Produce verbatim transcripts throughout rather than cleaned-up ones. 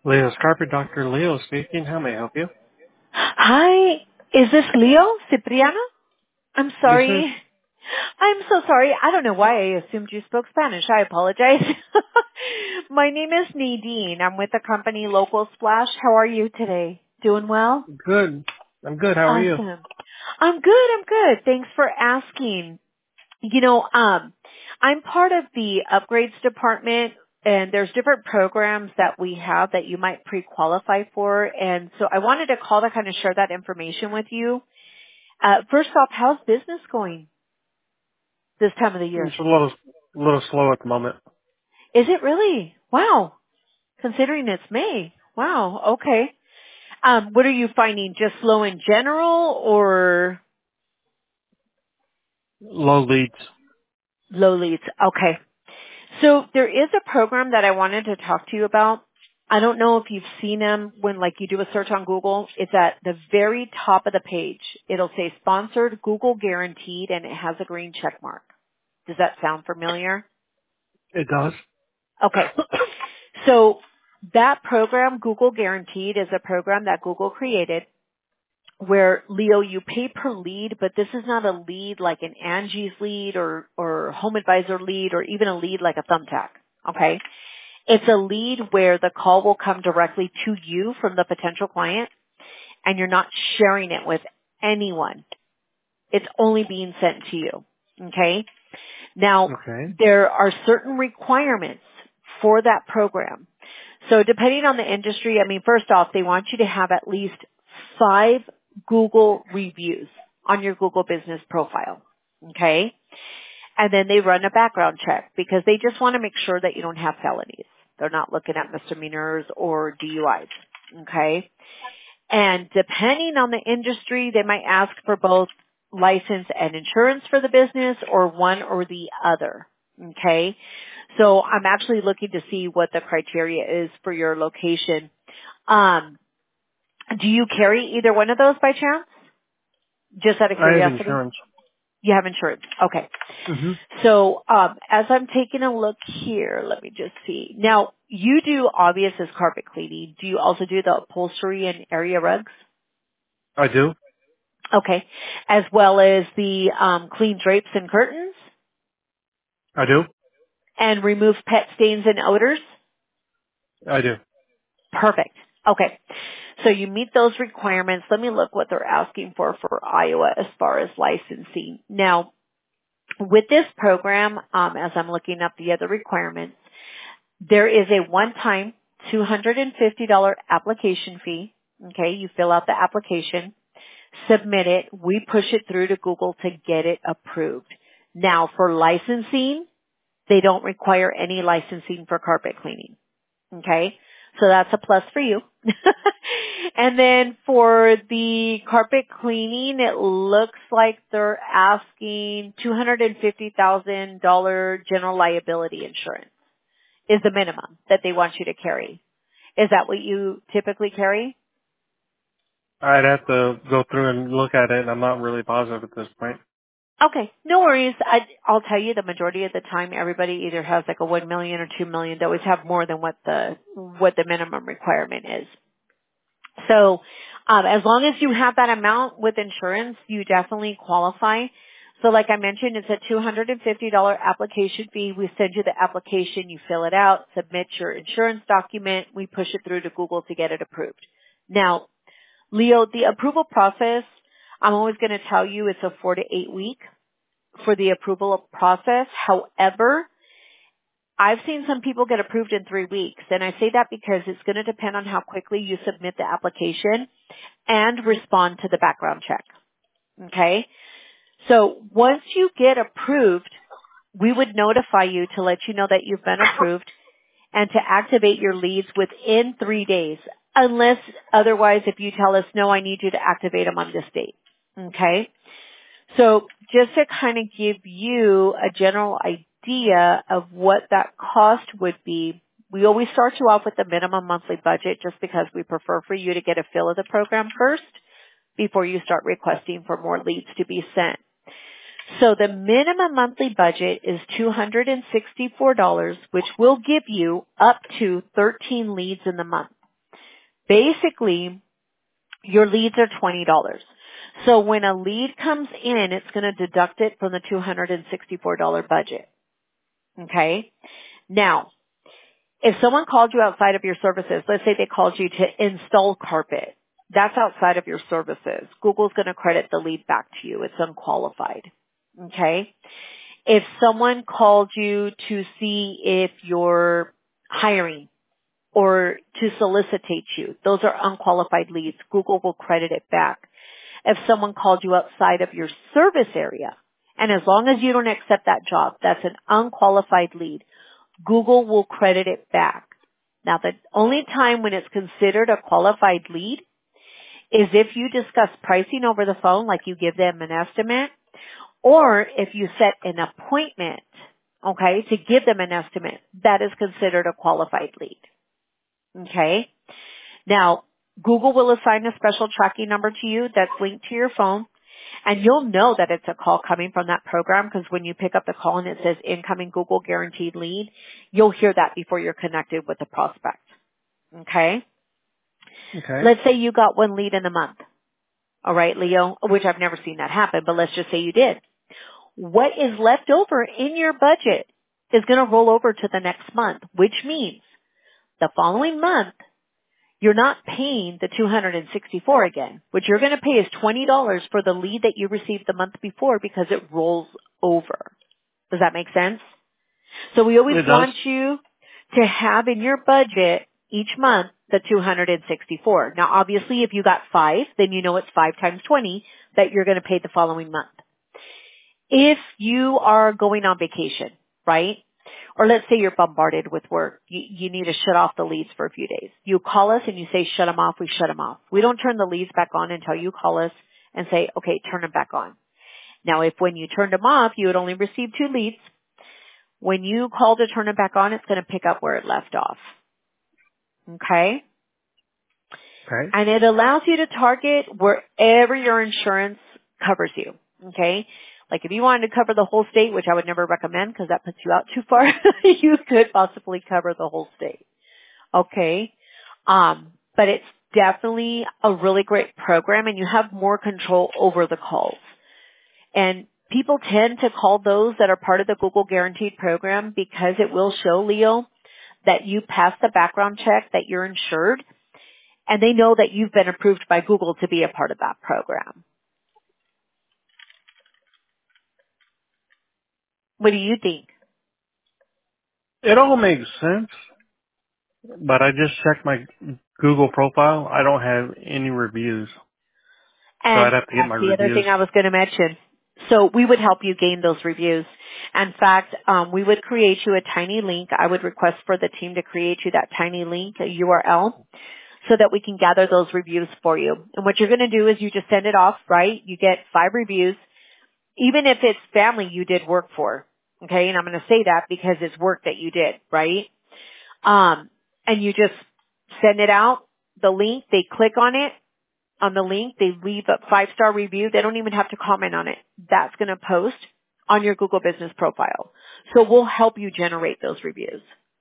Leo's Carpet, Doctor Leo speaking. How may I help you? Hi, is this Leo Cipriano? I'm Yes, sir. sorry. I'm so sorry. I don't know why I assumed you spoke Spanish. I apologize. My name is Nadine. I'm with the company Local Splash. How are you today? Doing well? Good. I'm good. How are you? Awesome. I'm good. I'm good. Thanks for asking. You know, um, I'm part of the upgrades department, and there's different programs that we have that you might pre-qualify for. And so I wanted to call to kind of share that information with you. Uh, first off, how's business going this time of the It's year? a little, a little slow at the moment. Is it really? Wow. Considering it's May. Wow. Okay. Um, what are you finding? Just slow in general or Low leads. low leads? Okay. So there is a program that I wanted to talk to you about. I don't know if you've seen them when like you do a search on Google. It's at the very top of the page. It'll say sponsored, Google guaranteed, and it has a green check mark. Does that sound familiar? It does. Okay. So that program, Google Guaranteed, is a program that Google created where, Leo, you pay per lead, but this is not a lead like an Angie's lead or, or Home Advisor lead or even a lead like a Thumbtack. Okay? It's a lead where the call will come directly to you from the potential client and you're not sharing it with anyone. It's only being sent to you. Okay? Now, Okay. there are certain requirements for that program. So depending on the industry, I mean, first off, they want you to have at least five Google reviews on your Google business profile. Okay? And then they run a background check because they just want to make sure that you don't have felonies. They're not looking at misdemeanors or D U Is. Okay? And depending on the industry, they might ask for both license and insurance for the business or one or the other. Okay? So I'm actually looking to see what the criteria is for your location. Um, do you carry either one of those by chance? Just out of I have curiosity? insurance. You have insurance. Okay. Mm-hmm. So um, as I'm taking a look here, let me just see. Now, you do obvious as carpet cleaning. Do you also do the upholstery and area rugs? I do. Okay. As well as the um, clean drapes and curtains I do. and remove pet stains and odors? I do. Perfect. Okay. So you meet those requirements. Let me look what they're asking for for Iowa as far as licensing. Now, with this program, um, as I'm looking up the other requirements, there is a one-time two hundred fifty dollars application fee. Okay, you fill out the application, submit it, we push it through to Google to get it approved. Now, for licensing, they don't require any licensing for carpet cleaning. Okay? So that's a plus for you. And then for the carpet cleaning, it looks like they're asking two hundred fifty thousand dollars general liability insurance is the minimum that they want you to carry. Is that what you typically carry? I'd have to go through and look at it. I'm not really positive at this point. Okay, no worries. I, I'll tell you, the majority of the time, everybody either has like a one million or two million. They always have more than what the what the minimum requirement is. So, um, as long as you have that amount with insurance, you definitely qualify. So, like I mentioned, it's a two hundred fifty dollars application fee. We send you the application, you fill it out, submit your insurance document, we push it through to Google to get it approved. Now, Leo, the approval process, I'm always going to tell you it's a four to eight week for the approval process. However, I've seen some people get approved in three weeks, and I say that because it's going to depend on how quickly you submit the application and respond to the background check. Okay? So once you get approved, we would notify you to let you know that you've been approved and to activate your leads within three days, unless otherwise if you tell us, no, I need you to activate them on this date. Okay? So just to kind of give you a general idea of what that cost would be, we always start you off with the minimum monthly budget just because we prefer for you to get a feel of the program first before you start requesting for more leads to be sent. So the minimum monthly budget is two hundred sixty-four dollars, which will give you up to thirteen leads in the month. Basically, your leads are twenty dollars. So when a lead comes in, it's going to deduct it from the two hundred sixty-four dollars budget. Okay? Now, if someone called you outside of your services, let's say they called you to install carpet, that's outside of your services. Google's going to credit the lead back to you. It's unqualified. Okay? If someone called you to see if you're hiring or to solicitate you, those are unqualified leads. Google will credit it back. If someone called you outside of your service area, and as long as you don't accept that job, that's an unqualified lead, Google will credit it back. Now, the only time when it's considered a qualified lead is if you discuss pricing over the phone, like you give them an estimate, or if you set an appointment, okay, to give them an estimate, that is considered a qualified lead. Okay? Now, Google will assign a special tracking number to you that's linked to your phone, and you'll know that it's a call coming from that program because when you pick up the call and it says incoming Google guaranteed lead, you'll hear that before you're connected with the prospect. Okay? Okay. Let's say you got one lead in a month. All right, Leo, which I've never seen that happen, but let's just say you did. What is left over in your budget is going to roll over to the next month, which means the following month, you're not paying the two hundred sixty-four again. What you're going to pay is twenty dollars for the lead that you received the month before because it rolls over. Does that make sense? So we always It does. want you to have in your budget each month the two hundred sixty-four. Now obviously if you got five, then you know it's five times twenty that you're going to pay the following month. If you are going on vacation, right? Or let's say you're bombarded with work. You, you need to shut off the leads for a few days. You call us and you say, shut them off. We shut them off. We don't turn the leads back on until you call us and say, okay, turn them back on. Now, if when you turned them off, you would only receive two leads, when you call to turn them back on, it's going to pick up where it left off. Okay? Okay. And it allows you to target wherever your insurance covers you. Okay? Like if you wanted to cover the whole state, which I would never recommend because that puts you out too far, you could possibly cover the whole state. Okay? Um, but it's definitely a really great program and you have more control over the calls. And people tend to call those that are part of the Google Guaranteed program because it will show, Leo, that you passed the background check, that you're insured, and they know that you've been approved by Google to be a part of that program. What do you think? It all makes sense, but I just checked my Google profile. I don't have any reviews, so I'd And have to get that's my the other reviews. thing I was going to mention. So we would help you gain those reviews. In fact, um, we would create you a tiny link. I would request for the team to create you that tiny link, a U R L, so that we can gather those reviews for you. And what you're going to do is you just send it off, right? You get five reviews, even if it's family you did work for. Okay, and I'm going to say that because it's work that you did, right? Um, and you just send it out, the link, they click on it, on the link, they leave a five-star review. They don't even have to comment on it. That's going to post on your Google Business profile. So we'll help you generate those reviews.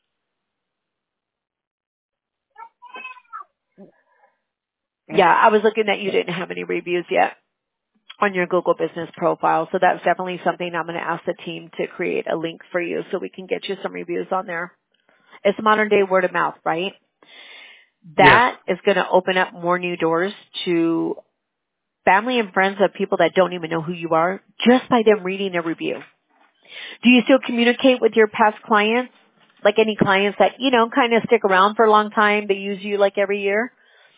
Yeah, I was looking at you didn't have any reviews yet on your Google Business profile. So that's definitely something I'm going to ask the team to create a link for you so we can get you some reviews on there. It's modern day word of mouth, right? Yes. That is going to open up more new doors to family and friends of people that don't even know who you are just by them reading a review. Do you still communicate with your past clients? Like any clients that, you know, kind of stick around for a long time, they use you like every year?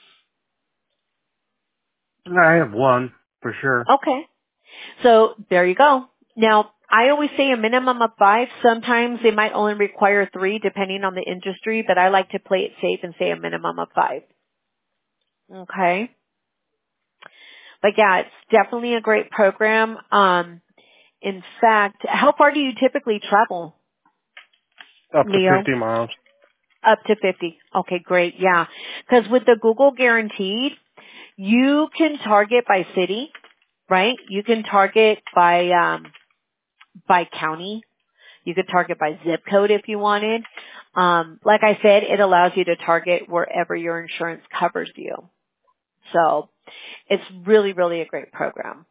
I have one, for sure. Okay. So there you go. Now, I always say a minimum of five. Sometimes they might only require three depending on the industry, but I like to play it safe and say a minimum of five. Okay. But yeah, it's definitely a great program. Um, in fact, how far do you typically travel, Up to Leo? fifty miles. Up to fifty. Okay, great. Yeah. Because with the Google Guaranteed, you can target by city, right? You can target by, um, by county. You could target by zip code if you wanted. Um, like I said, it allows you to target wherever your insurance covers you. So it's really, really a great program.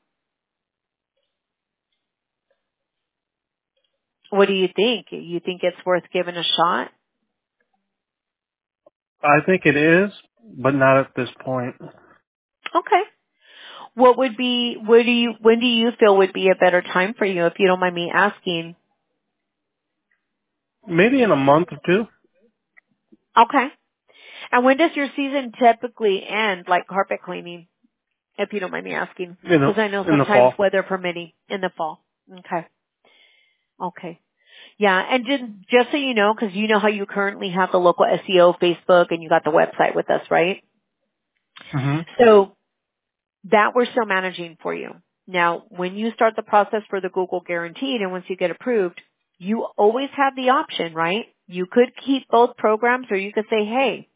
What do you think? You think it's worth giving a shot? I think it is, but not at this point. Okay. What would be, what do you, when do you feel would be a better time for you, if you don't mind me asking? Maybe in a month or two. Okay. And when does your season typically end, like carpet cleaning, if you don't mind me asking? In Because I know the in the sometimes fall. weather permitting in the fall. Okay. Okay. Yeah, and just, just so you know, because you know how you currently have the local S E O, Facebook, and you got the website with us, right? Mhm. So that we're still managing for you. Now, when you start the process for the Google Guaranteed and once you get approved, you always have the option, right? You could keep both programs or you could say, hey,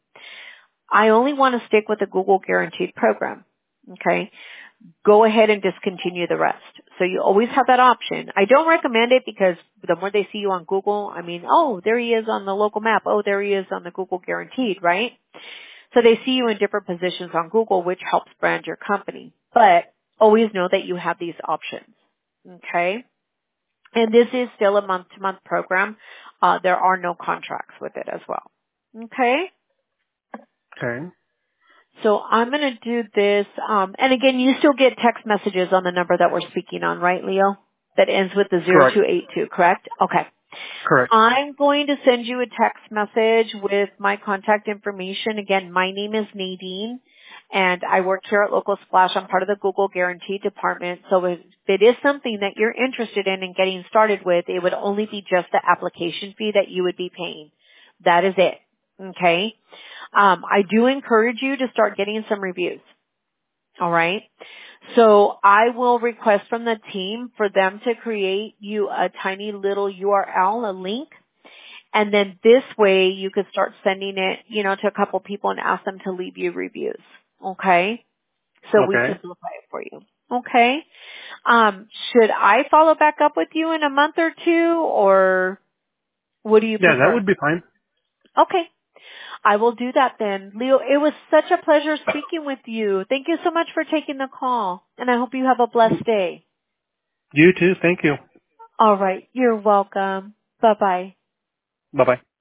I only want to stick with the Google Guaranteed program. Okay? Go ahead and discontinue the rest. So you always have that option. I don't recommend it because the more they see you on Google, I mean, oh, there he is on the local map. Oh, there he is on the Google Guaranteed, right? So they see you in different positions on Google, which helps brand your company. But always know that you have these options. Okay? And this is still a month-to-month program. Uh, there are no contracts with it as well. Okay? Okay. So I'm going to do this. Um, and again, you still get text messages on the number that we're speaking on, right, Leo? That ends with the zero Correct. two eight two, correct? Okay. Correct. I'm going to send you a text message with my contact information. Again, my name is Nadine, and I work here at Local Splash. I'm part of the Google Guarantee department. So if it is something that you're interested in and getting started with, it would only be just the application fee that you would be paying. That is it. Okay? Um, I do encourage you to start getting some reviews. All right. So I will request from the team for them to create you a tiny little U R L, a link, and then this way you could start sending it, you know, to a couple people and ask them to leave you reviews. Okay. So we Okay. simplify it for you. Okay. Um, should I follow back up with you in a month or two, or what do you Yeah, that prefer? would be fine. Okay. I will do that then. Leo, it was such a pleasure speaking with you. Thank you so much for taking the call, and I hope you have a blessed day. You too. Thank you. All right. You're welcome. Bye-bye. Bye bye.